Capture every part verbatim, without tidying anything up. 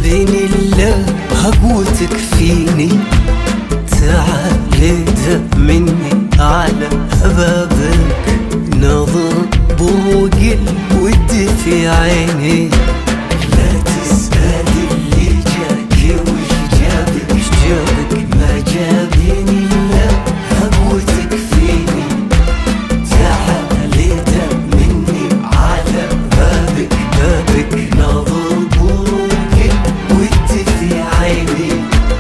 جابني الله هقول تكفيني، تعالي دق مني على بابك، نظر بروق الود في عيني. لا تسأل اللي جاك وش جابك، وش جابك ما جابني الله هقول تكفيني، تعالي دق مني على بابك، بابك نظر بروق الود في عيني.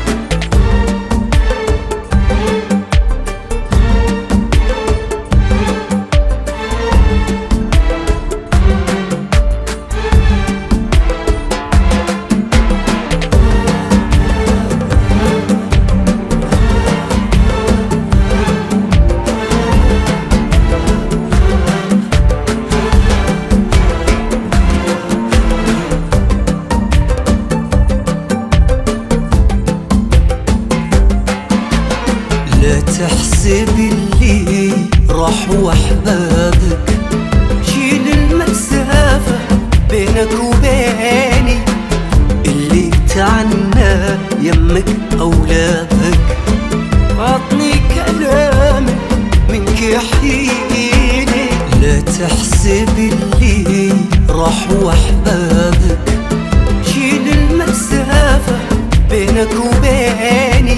لا تحسب اللي راح واحبابك، شيل المسافة بينك وبيني، اللي تعنى يمك أولادك، عطني كلامك منك يحييني. لا تحسب اللي راح واحبابك، شيل المسافة بينك وبيني،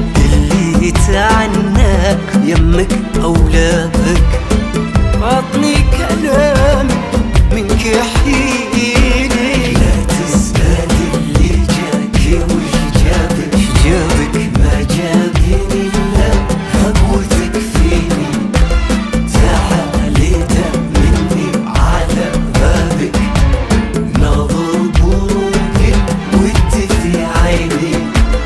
تعناك يمك أولادك، عطني كلامك منك يحييني. لا تسأل اللي جاك وش جابك، وش جابك ما جابني الله هقول تكفيني، تعالي دق مني على بابك، نظر بروق الود في عيني.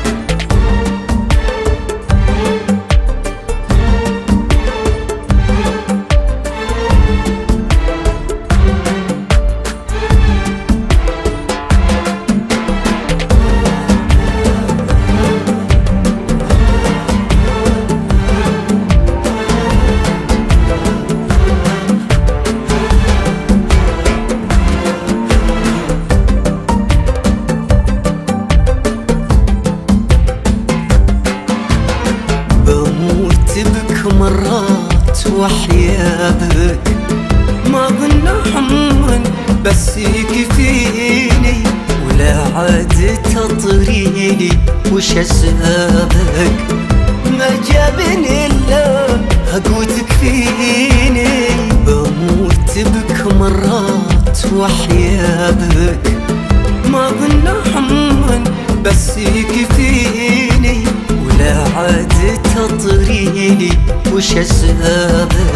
بك مرات وحيابك، ما ظن عمرا بس يكفيني، ولا عاد تطريني وش اسبابك، ما جابني الا هقول تكفيني. بموت بك مرات وحيابك، ما ظن عمرا بس يكفيني، ولا عاد تطريني وش اسبابك.